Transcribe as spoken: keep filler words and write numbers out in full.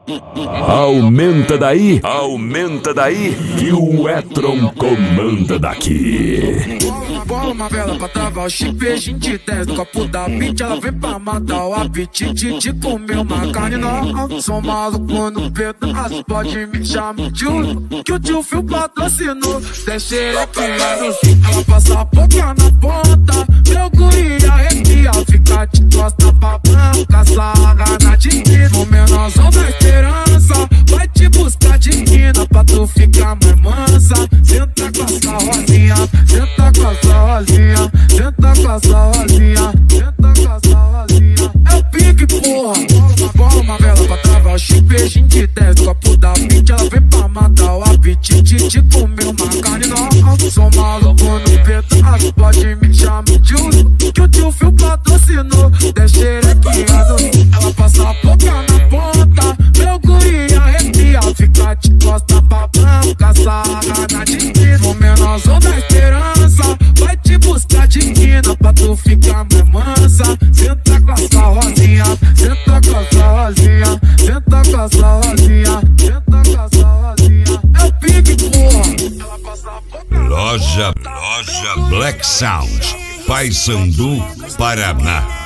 Aumenta daí, aumenta daí, que o Etron comanda daqui. Bola uma vela pra travar o chip, beijinho de dez no copo da pinte. Ela vem pra matar o apetite de comer uma carne nova. Sou maluco no pedaço, pode me chamar de Júlio, que o tio Fio patrocinou. Deixa ele aqui, ela passa a boca na ponta. Meu guri arrepia, fica de costa pra branca. Sarra na tinta, no menorzão da esperança. Vai te buscar de quina pra tu ficar mais mansa. Senta com essa rosinha, senta com essa rosinha, senta com essa rosinha, senta com essa rosinha. É o pique, porra. Bola uma vela pra travar o chip, beijinho de dez no copo da pinte. Ela vem pra matar o apetite de comer uma carne nova. Sou maluco no pedaço, pode me chamar de Júlio, que o tio Fio patrocinou. Deixa ele aqui, ela passa a boca na ponta. Meu guri arrepia, fica de costa pra branca. Sarra na tinta, no menorzão da esperança. Vai te buscar de quina pra tu ficar mais mansa. Senta com essa rosinha, senta com essa rosinha, senta com essa rosinha, senta com essa rosinha. É o pique, porra. Ela passa a boca. Loja, loja Black Sound, Paysandu, Paraná.